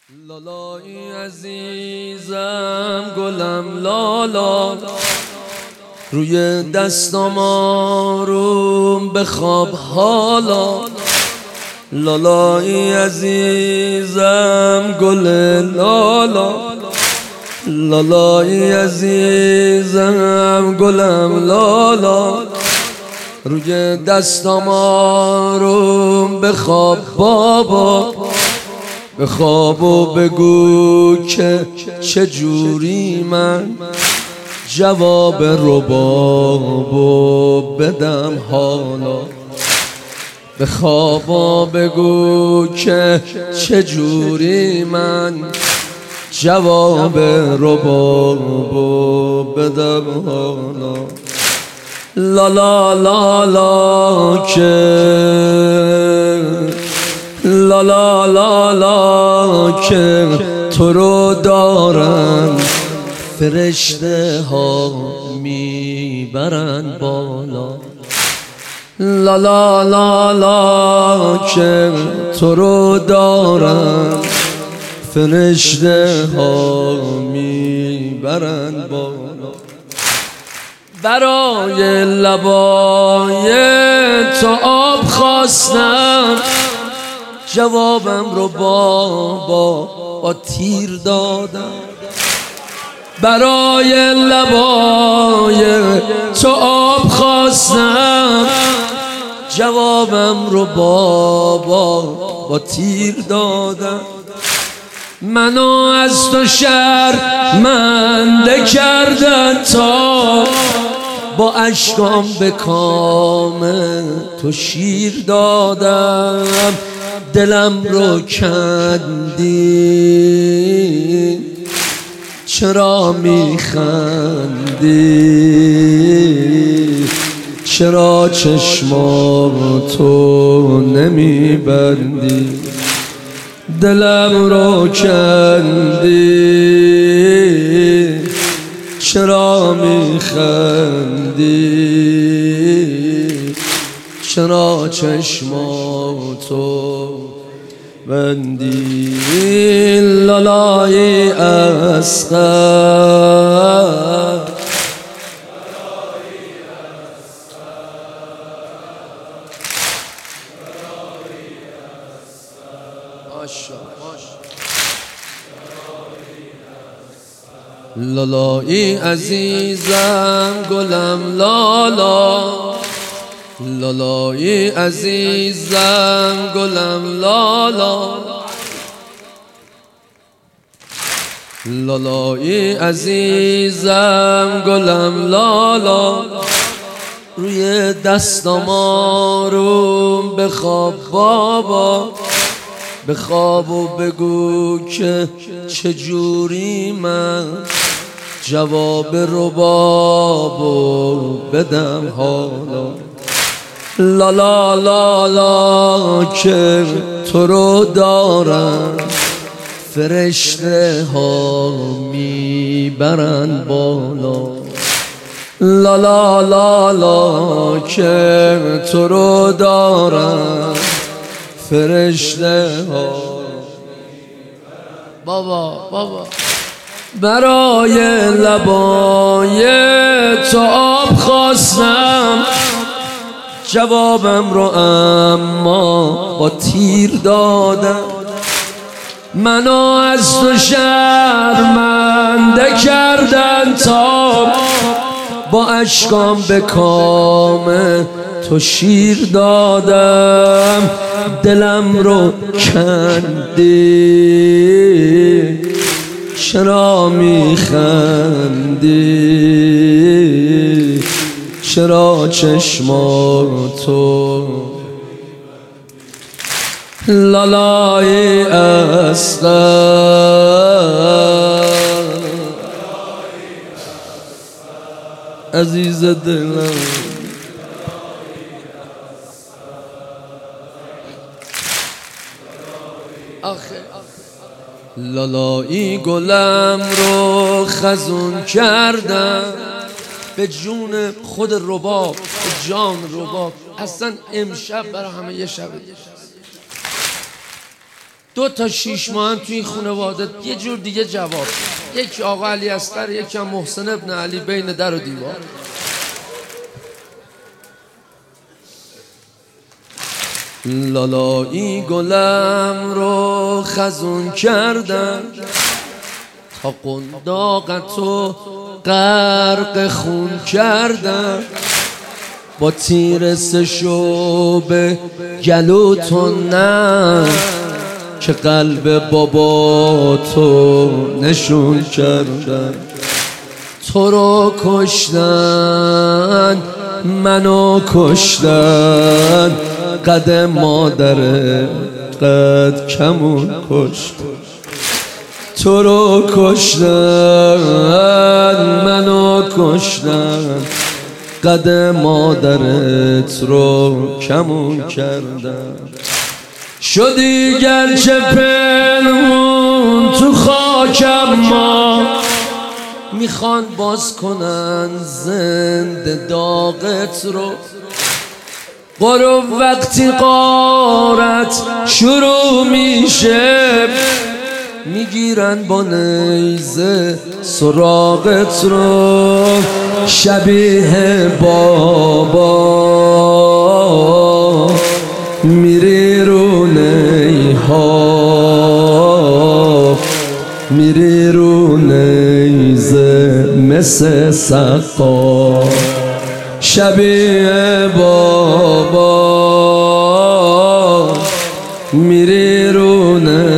لالایی عزیزم گلم لالا، روی دستم آروم بخواب حالا. لالایی عزیزم گل لالا، لالایی عزیزم گلم لالا، روی دستم آروم بخواب بابا. بخواب و بگو که چجوری من جواب ربابو بدم حالا. بخواب و بگو که چجوری من جواب ربابو بدم حالا. لالا لالا که لالا لالا که تو رو دارن فرشته ها میبرن بالا. لالا لالا که تو رو دارن فرشته ها میبرن بالا. برای لبای تو آب خواستم، جوابم رو با تیر دادم. برای لبای تو آب خواستم، جوابم رو با تیر دادم. منو از تو شرمنده کردن تا با اشکام به کام تو شیر دادم. دلم رو کندی چرا میخندی؟ چرا چشماتو نمیبندی؟ دلم رو کندی چرا میخندی؟ چرا چشماتو بندی؟ لالای اصغر لالایی عزیزم گلم لالا، لالایی عزیزم گلم لالا، لالایی عزیزم گلم لالا، روی دستم آروم بخواب بابا. بخواب و بگو که چجوری من جواب ربابو بدم حالا. لالا لالا که تو رو دارن فرشته ها میبرن بالا. لالا لالا که تو رو دارن فرشته ها بابا. برای لبای تو آب خواستم، جوابم رو اما با تیر دادم. منو از تو شرمنده کردن تا با اشکام به کام تو شیر دادم. دلم رو کندی چرا میخندی؟ چرا چشماتو لالای اصغر عزیز دلم لالایی گلم رو خزون کردم به جون خود رباب، به جان رباب. اصلا امشب برای همه یه شب 2 تا 6 ماه توی این خانواده یه جور دیگه جواب، یکی آقا علی اصغر، یکی هم محسن ابن علی بین در و دیوار. لالایی گلم رو خزون کردن تا قنداقتو غرق خون کردن، با تیر سشو به گلوتون نه که قلب بابا تو نشون کردن. تو رو کشتن منو کشتن، قد مادرت قد کمون کشت. تو رو کشتن منو کشتن، قد مادرت رو کمون کردن. شدی گرچه پنهون تو خاکم، ما میخوان باز کنن زنده داغت رو. قرب وقتی غارت شروع میشه، میگیرن با نیزه سراغت رو. شبیه بابا میری رو نیها، میری رو نیزه مثل سقا. شبیه بابا میری رو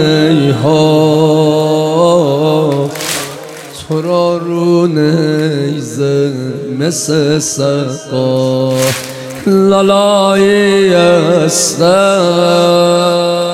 نیها، تو را رو نیزه مثل سقا. لالایی اصغر